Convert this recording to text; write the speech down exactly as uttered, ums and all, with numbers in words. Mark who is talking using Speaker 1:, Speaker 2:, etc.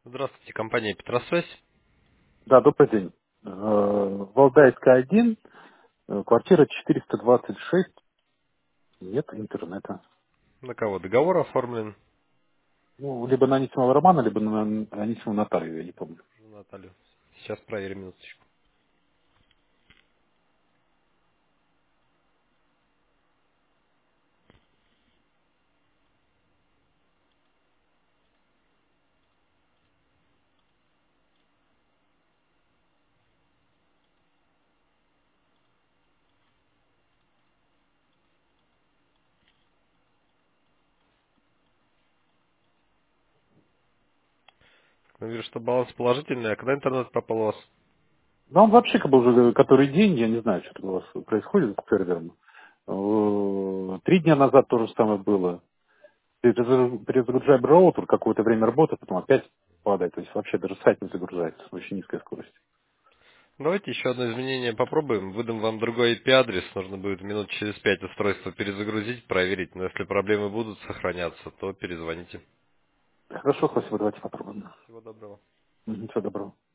Speaker 1: Здравствуйте, компания Петросвязь.
Speaker 2: Да, добрый день. Э, Валдайская один, э, квартира четыреста двадцать шесть, нет интернета.
Speaker 1: На кого договор оформлен?
Speaker 2: Ну, либо на Анисимова Романа, либо на Анисимова Наталью, я не помню.
Speaker 1: Наталью. Сейчас проверим минуточку. Я вижу, что баланс положительный, а когда интернет пропал у вас?
Speaker 2: Ну, он вообще как бы уже который день, я не знаю, что у вас происходит с сервером. Э, Три дня назад то же самое было. Перезагру- Перезагружаем роутер, какое-то время работает, потом опять падает. То есть вообще даже сайт не загружается, очень низкая скорость.
Speaker 1: Давайте еще одно изменение попробуем. Выдам вам другой I P-адрес. Нужно будет минут через пять устройство перезагрузить, проверить. Но если проблемы будут сохраняться, то перезвоните.
Speaker 2: Хорошо, спасибо, давайте попробуем.
Speaker 1: Всего доброго.
Speaker 2: Мгм, всего доброго.